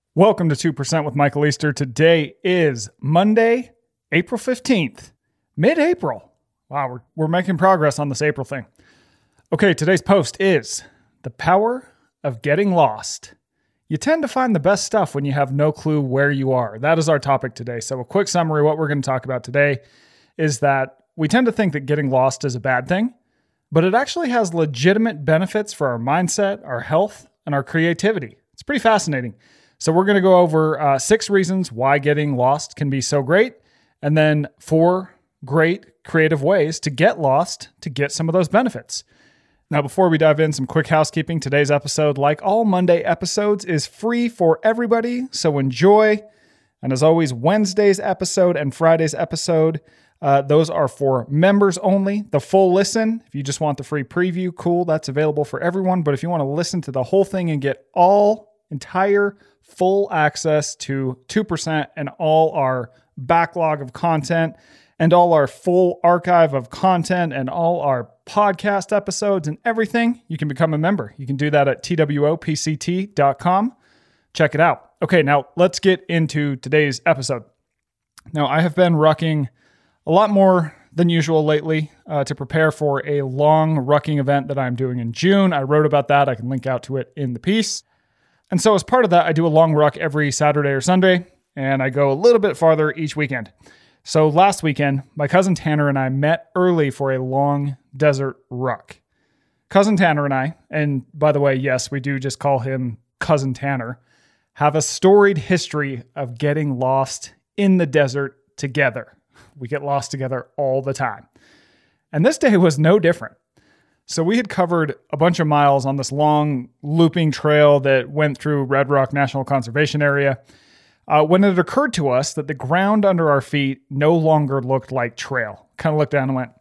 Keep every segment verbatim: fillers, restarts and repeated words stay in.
Welcome to two percent with Michael Easter. Today is Monday, April fifteenth, mid-April. Wow, we're, we're making progress on this April thing. Okay, today's post is the power of getting lost. You tend to find the best stuff when you have no clue where you are. That is our topic today. So a quick summary, what we're going to talk about today is that we tend to think that getting lost is a bad thing, but it actually has legitimate benefits for our mindset, our health, and our creativity. It's pretty fascinating. So we're going to go over uh, six reasons why getting lost can be so great, and then four great creative ways to get lost to get some of those benefits. Now, before we dive in, some quick housekeeping. Today's episode, like all Monday episodes, is free for everybody, so enjoy. And as always, Wednesday's episode and Friday's episode, uh, those are for members only. The full listen, if you just want the free preview, cool, that's available for everyone. But if you want to listen to the whole thing and get all entire full access to two percent and all our backlog of content and all our full archive of content and all our podcast episodes and everything, you can become a member. You can do that at T W O P C T dot com. Check it out. Okay, now let's get into today's episode. Now, I have been rucking a lot more than usual lately uh, to prepare for a long rucking event that I'm doing in June. I wrote about that. I can link out to it in the piece. And so as part of that, I do a long ruck every Saturday or Sunday, and I go a little bit farther each weekend. So last weekend, my cousin Tanner and I met early for a long desert ruck. Cousin Tanner and I, and by the way, yes, we do just call him Cousin Tanner, have a storied history of getting lost in the desert together. We get lost together all the time. And this day was no different. So we had covered a bunch of miles on this long looping trail that went through Red Rock National Conservation Area uh, when it occurred to us that the ground under our feet no longer looked like trail. Kind of looked down and went,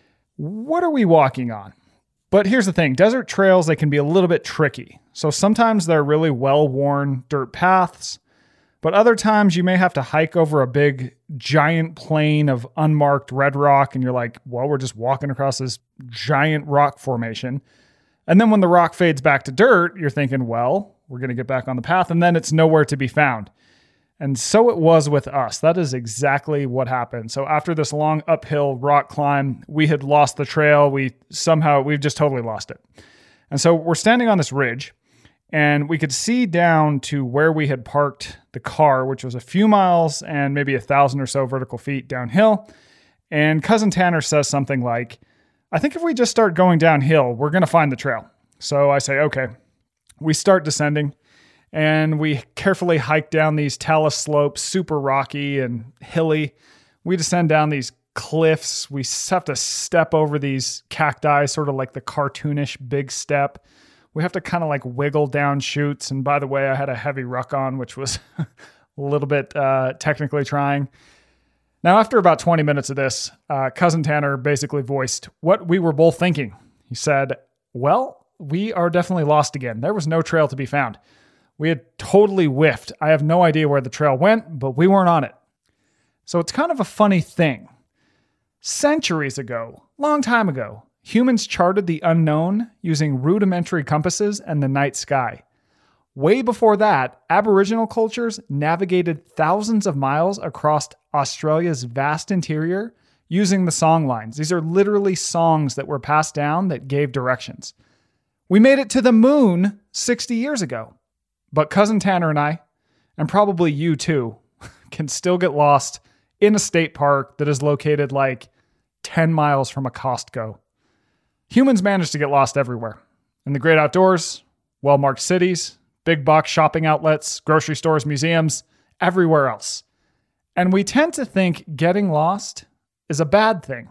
what are we walking on? But here's the thing, desert trails, they can be a little bit tricky. So sometimes they're really well-worn dirt paths, but other times you may have to hike over a big giant plain of unmarked red rock and you're like, well, we're just walking across this giant rock formation. And then when the rock fades back to dirt, you're thinking, well, we're going to get back on the path, and then it's nowhere to be found. And so it was with us. That is exactly what happened. So after this long uphill rock climb, we had lost the trail. We somehow, we've just totally lost it. And so we're standing on this ridge, and we could see down to where we had parked the car, which was a few miles and maybe a thousand or so vertical feet downhill. And Cousin Tanner says something like, I think if we just start going downhill, we're going to find the trail. So I say, okay. We start descending, and we carefully hike down these talus slopes, super rocky and hilly. We descend down these cliffs. We have to step over these cacti, sort of like the cartoonish big step. We have to kind of like wiggle down chutes. And by the way, I had a heavy ruck on, which was a little bit uh, technically trying. Now, after about twenty minutes of this, uh, Cousin Tanner basically voiced what we were both thinking. He said, well, we are definitely lost again. There was no trail to be found. We had totally whiffed. I have no idea where the trail went, but we weren't on it. So it's kind of a funny thing. Centuries ago, long time ago, humans charted the unknown using rudimentary compasses and the night sky. Way before that, Aboriginal cultures navigated thousands of miles across Australia's vast interior using the song lines. These are literally songs that were passed down that gave directions. We made it to the moon sixty years ago. But Cousin Tanner and I, and probably you too, can still get lost in a state park that is located like ten miles from a Costco. Humans manage to get lost everywhere. In the great outdoors, well-marked cities, big box shopping outlets, grocery stores, museums, everywhere else. And we tend to think getting lost is a bad thing.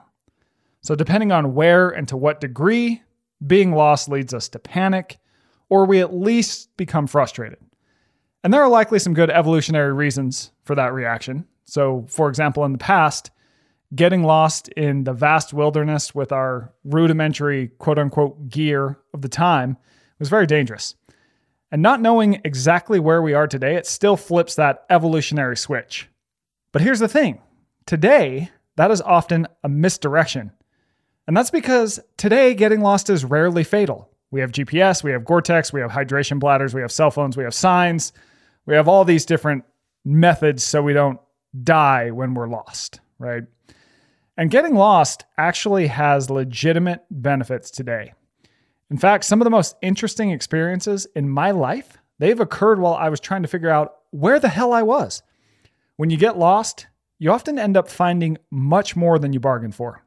So depending on where and to what degree, being lost leads us to panic, or we at least become frustrated. And there are likely some good evolutionary reasons for that reaction. So, for example, in the past, getting lost in the vast wilderness with our rudimentary quote-unquote gear of the time was very dangerous. And not knowing exactly where we are today, it still flips that evolutionary switch. But here's the thing. Today, that is often a misdirection. And that's because today getting lost is rarely fatal. We have G P S, we have Gore-Tex, we have hydration bladders, we have cell phones, we have signs, We have all these different methods so we don't die when we're lost, right? And getting lost actually has legitimate benefits today. In fact, some of the most interesting experiences in my life, they've occurred while I was trying to figure out where the hell I was. When you get lost, you often end up finding much more than you bargained for.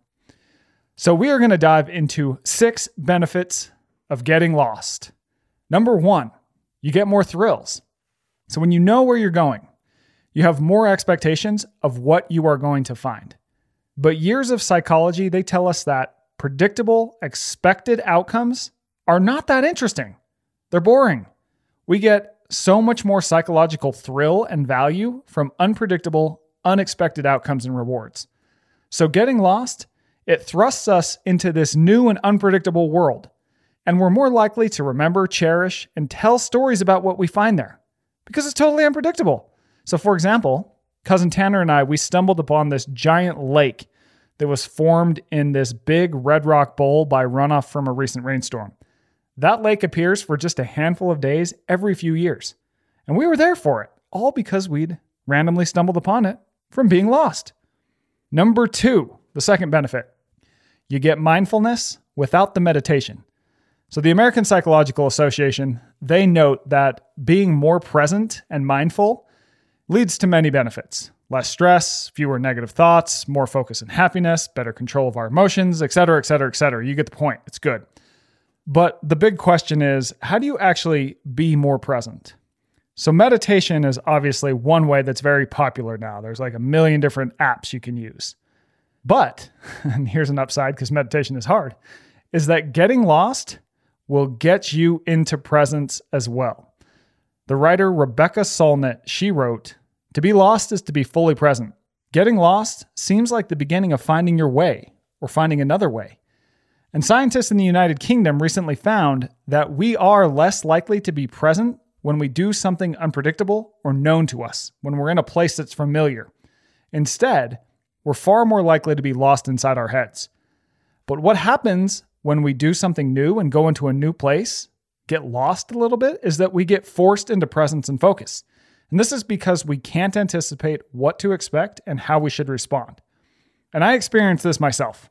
So we are going to dive into six benefits of getting lost. Number one, you get more thrills. So when you know where you're going, you have more expectations of what you are going to find. But years of psychology, they tell us that predictable, expected outcomes are not that interesting. They're boring. We get so much more psychological thrill and value from unpredictable, unexpected outcomes and rewards. So getting lost, it thrusts us into this new and unpredictable world. And we're more likely to remember, cherish, and tell stories about what we find there because it's totally unpredictable. So for example, cousin Tanner and I, we stumbled upon this giant lake that was formed in this big red rock bowl by runoff from a recent rainstorm. That lake appears for just a handful of days every few years. And we were there for it, all because we'd randomly stumbled upon it from being lost. Number two, the second benefit, you get mindfulness without the meditation. So the American Psychological Association, they note that being more present and mindful leads to many benefits. Less stress, fewer negative thoughts, more focus and happiness, better control of our emotions, et cetera, et cetera, et cetera. You get the point. It's good. But the big question is, how do you actually be more present? So meditation is obviously one way that's very popular now. There's like a million different apps you can use. But, and here's an upside because meditation is hard, is that getting lost will get you into presence as well. The writer Rebecca Solnit, she wrote, "To be lost is to be fully present. Getting lost seems like the beginning of finding your way or finding another way." And scientists in the United Kingdom recently found that we are less likely to be present when we do something unpredictable or known to us, when we're in a place that's familiar. Instead, we're far more likely to be lost inside our heads. But what happens when we do something new and go into a new place, get lost a little bit, is that we get forced into presence and focus. And this is because we can't anticipate what to expect and how we should respond. And I experienced this myself.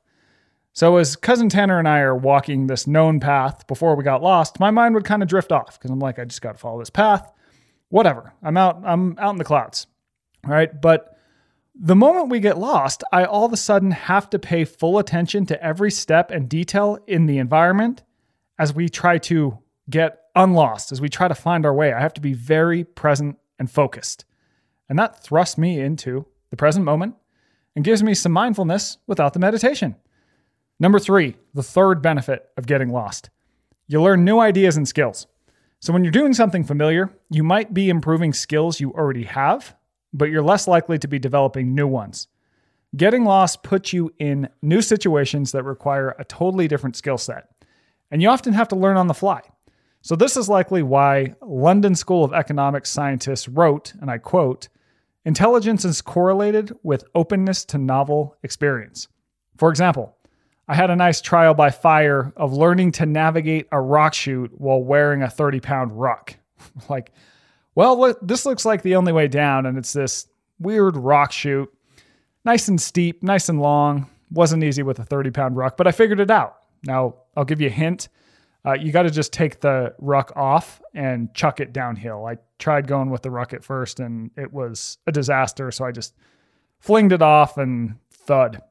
So as cousin Tanner and I are walking this known path before we got lost, my mind would kind of drift off because I'm like, I just got to follow this path. Whatever. I'm out, I'm out in the clouds. All right. But the moment we get lost, I all of a sudden have to pay full attention to every step and detail in the environment as we try to get unlost, as we try to find our way. I have to be very present and focused. And that thrusts me into the present moment and gives me some mindfulness without the meditation. Number three, the third benefit of getting lost. You learn new ideas and skills. So when you're doing something familiar, you might be improving skills you already have, but you're less likely to be developing new ones. Getting lost puts you in new situations that require a totally different skill set, and you often have to learn on the fly. So this is likely why London School of Economics scientists wrote, and I quote, "Intelligence is correlated with openness to novel experience." For example, I had a nice trial by fire of learning to navigate a rock chute while wearing a thirty pound ruck. Like, well, this looks like the only way down, and it's this weird rock chute. Nice and steep, nice and long. Wasn't easy with a thirty pound ruck, but I figured it out. Now, I'll give you a hint. Uh, you got to just take the ruck off and chuck it downhill. I tried going with the ruck at first, and it was a disaster, so I just flinged it off and thud.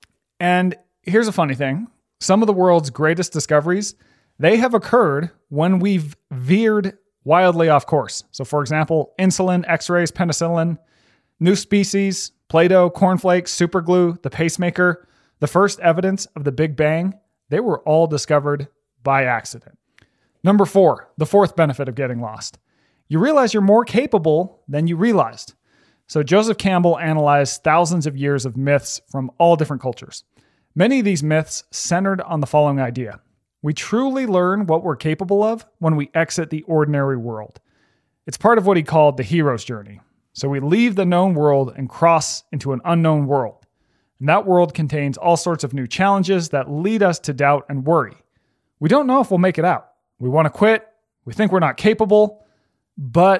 And here's a funny thing. Some of the world's greatest discoveries, they have occurred when we've veered wildly off course. So for example, insulin, x-rays, penicillin, new species, Play-Doh, cornflakes, superglue, the pacemaker, the first evidence of the Big Bang, they were all discovered by accident. Number four, the fourth benefit of getting lost. You realize you're more capable than you realized. So Joseph Campbell analyzed thousands of years of myths from all different cultures. Many of these myths centered on the following idea. We truly learn what we're capable of when we exit the ordinary world. It's part of what he called the hero's journey. So we leave the known world and cross into an unknown world. And that world contains all sorts of new challenges that lead us to doubt and worry. We don't know if we'll make it out. We want to quit. We think we're not capable, but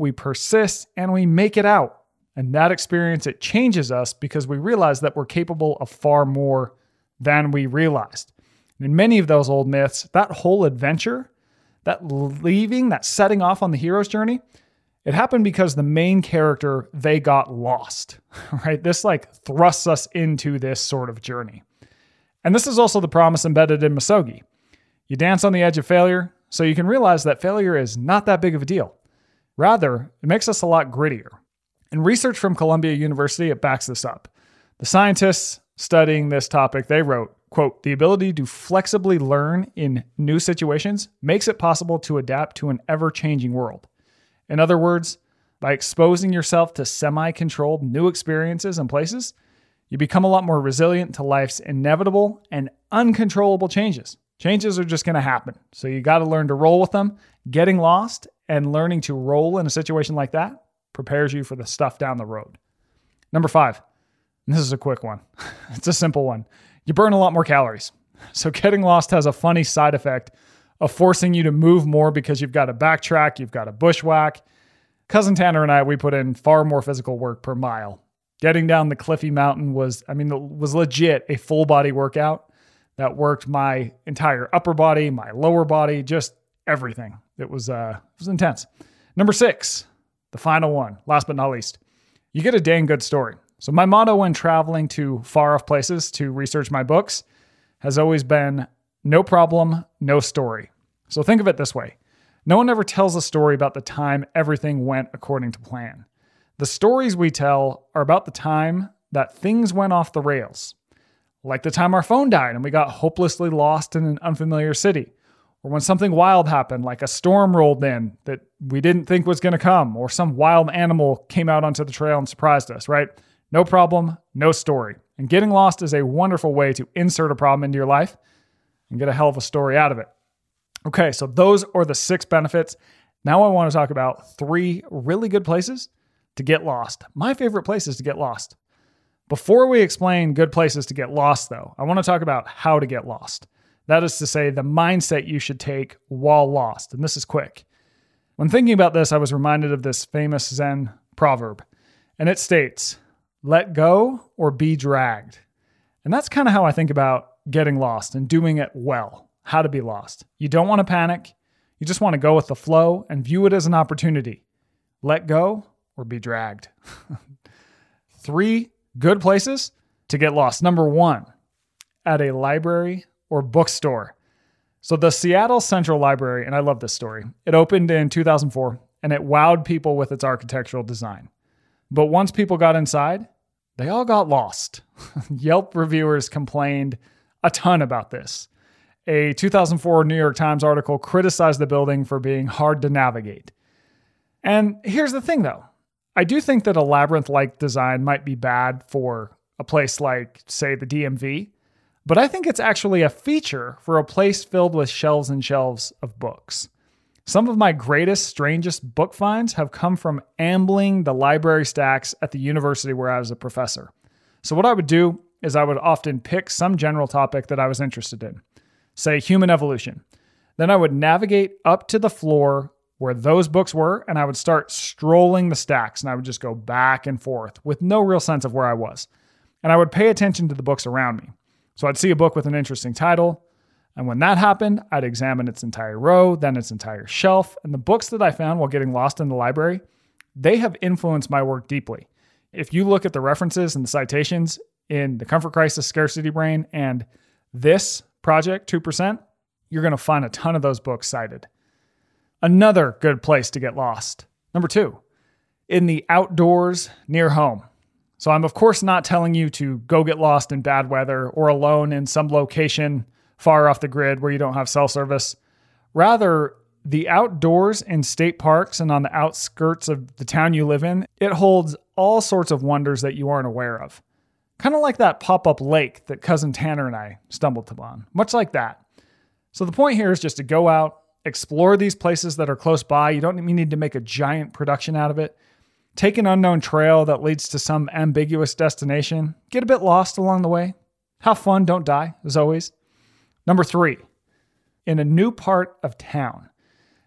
we persist, and we make it out. And that experience, it changes us because we realize that we're capable of far more than we realized. And in many of those old myths, that whole adventure, that leaving, that setting off on the hero's journey, it happened because the main character, they got lost, right? This like thrusts us into this sort of journey. And this is also the promise embedded in Misogi. You dance on the edge of failure so you can realize that failure is not that big of a deal. Rather, it makes us a lot grittier. And research from Columbia University, it backs this up. The scientists studying this topic, they wrote, quote, "The ability to flexibly learn in new situations makes it possible to adapt to an ever-changing world. In other words, by exposing yourself to semi-controlled new experiences and places, you become a lot more resilient to life's inevitable and uncontrollable changes. Changes are just going to happen. So you got to learn to roll with them. Getting lost and learning to roll in a situation like that prepares you for the stuff down the road." Number five, and this is a quick one. It's a simple one. You burn a lot more calories. So getting lost has a funny side effect of forcing you to move more because you've got to backtrack, you've got to bushwhack. Cousin Tanner and I, we put in far more physical work per mile. Getting down the cliffy mountain was, I mean, it was legit a full body workout that worked my entire upper body, my lower body, just everything. It was, uh, it was intense. Number six, the final one, last but not least, you get a dang good story. So my motto when traveling to far off places to research my books has always been no problem, no story. So think of it this way. No one ever tells a story about the time everything went according to plan. The stories we tell are about the time that things went off the rails. Like the time our phone died and we got hopelessly lost in an unfamiliar city. Or when something wild happened, like a storm rolled in that we didn't think was going to come, or some wild animal came out onto the trail and surprised us, right? No problem, no story. And getting lost is a wonderful way to insert a problem into your life and get a hell of a story out of it. Okay, so those are the six benefits. Now I want to talk about three really good places to get lost. My favorite places to get lost. Before we explain good places to get lost, though, I want to talk about how to get lost. That is to say, the mindset you should take while lost. And this is quick. When thinking about this, I was reminded of this famous Zen proverb. And it states, "Let go or be dragged." And that's kind of how I think about getting lost and doing it well. How to be lost. You don't want to panic. You just want to go with the flow and view it as an opportunity. Let go or be dragged. Three good places to get lost. Number one, at a library or bookstore. So the Seattle Central Library, and I love this story, it opened in two thousand four and it wowed people with its architectural design. But once people got inside, they all got lost. Yelp reviewers complained a ton about this. A two thousand four New York Times article criticized the building for being hard to navigate. And here's the thing though. I do think that a labyrinth-like design might be bad for a place like, say, the D M V, but I think it's actually a feature for a place filled with shelves and shelves of books. Some of my greatest, strangest book finds have come from ambling the library stacks at the university where I was a professor. So what I would do is I would often pick some general topic that I was interested in, say human evolution. Then I would navigate up to the floor where those books were, and I would start strolling the stacks, and I would just go back and forth with no real sense of where I was. And I would pay attention to the books around me. So I'd see a book with an interesting title, and when that happened, I'd examine its entire row, then its entire shelf, and the books that I found while getting lost in the library, they have influenced my work deeply. If you look at the references and the citations in The Comfort Crisis, Scarcity Brain, and this project, two percent, you're going to find a ton of those books cited. Another good place to get lost. Number two, in the outdoors near home. So I'm of course not telling you to go get lost in bad weather or alone in some location far off the grid where you don't have cell service. Rather, the outdoors in state parks and on the outskirts of the town you live in, it holds all sorts of wonders that you aren't aware of. Kind of like that pop-up lake that Cousin Tanner and I stumbled upon. Much like that. So the point here is just to go out, explore these places that are close by. You don't need to make a giant production out of it. Take an unknown trail that leads to some ambiguous destination. Get a bit lost along the way. Have fun, don't die, as always. Number three, in a new part of town.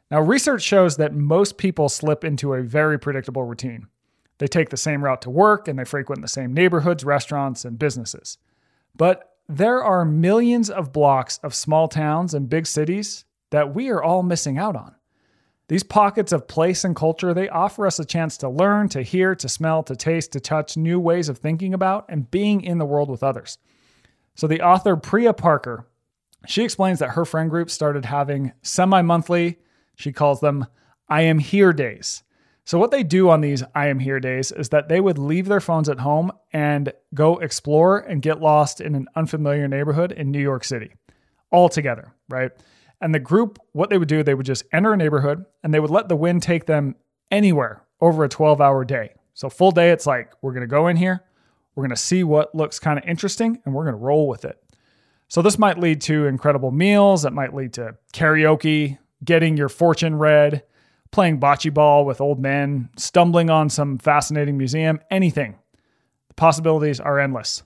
Now, research shows that most people slip into a very predictable routine. They take the same route to work and they frequent the same neighborhoods, restaurants, and businesses. But there are millions of blocks of small towns and big cities that we are all missing out on. These pockets of place and culture, they offer us a chance to learn, to hear, to smell, to taste, to touch new ways of thinking about and being in the world with others. So the author Priya Parker, she explains that her friend group started having semi-monthly, she calls them I am here days. So what they do on these I am here days is that they would leave their phones at home and go explore and get lost in an unfamiliar neighborhood in New York City, all together, right? And the group, what they would do, they would just enter a neighborhood and they would let the wind take them anywhere over a twelve-hour day. So full day, it's like, we're going to go in here, we're going to see what looks kind of interesting, and we're going to roll with it. So this might lead to incredible meals. It might lead to karaoke, getting your fortune read, playing bocce ball with old men, stumbling on some fascinating museum, anything. The possibilities are endless.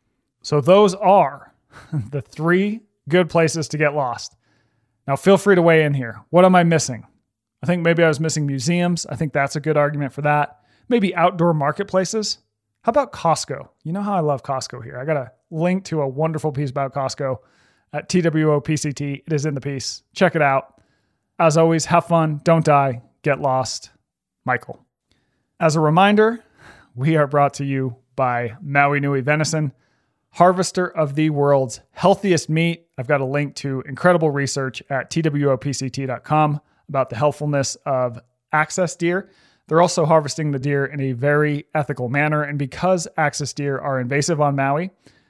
So those are the three good places to get lost. Now, feel free to weigh in here. What am I missing? I think maybe I was missing museums. I think that's a good argument for that. Maybe outdoor marketplaces. How about Costco? You know how I love Costco here. I got a link to a wonderful piece about Costco at T W O P C T. It is in the piece. Check it out. As always, have fun, don't die, get lost. Michael. As a reminder, we are brought to you by Maui Nui Venison, harvester of the world's healthiest meat. I've got a link to incredible research at T W O P C T dot com about the healthfulness of access deer. They're also harvesting the deer in a very ethical manner. And because access deer are invasive on Maui,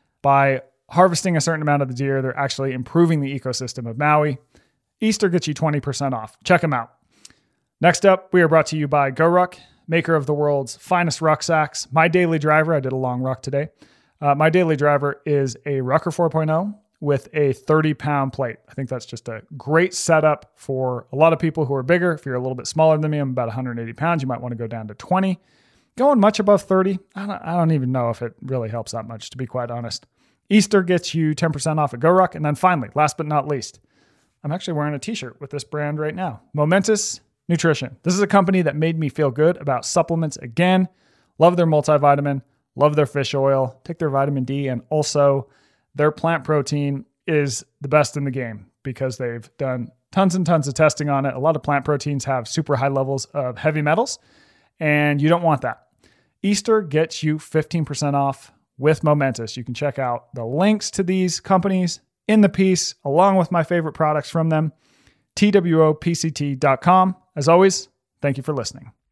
by harvesting a certain amount of the deer, they're actually improving the ecosystem of Maui. Easter gets you twenty percent off. Check them out. Next up, we are brought to you by GoRuck, maker of the world's finest rucksacks. My daily driver, I did a long ruck today. Uh, my daily driver is a Rucker four point oh with a thirty pound plate. I think that's just a great setup for a lot of people who are bigger. If you're a little bit smaller than me, I'm about one hundred eighty pounds. You might want to go down to twenty. Going much above thirty, I don't, I don't even know if it really helps that much, to be quite honest. Easter gets you ten percent off at GoRuck. And then finally, last but not least, I'm actually wearing a t-shirt with this brand right now. Momentous Nutrition. This is a company that made me feel good about supplements again. Love their multivitamin, love their fish oil, take their vitamin D, and also their plant protein is the best in the game because they've done tons and tons of testing on it. A lot of plant proteins have super high levels of heavy metals, and you don't want that. Easter gets you fifteen percent off with Momentous. You can check out the links to these companies in the piece, along with my favorite products from them, T W O P C T dot com. As always, thank you for listening.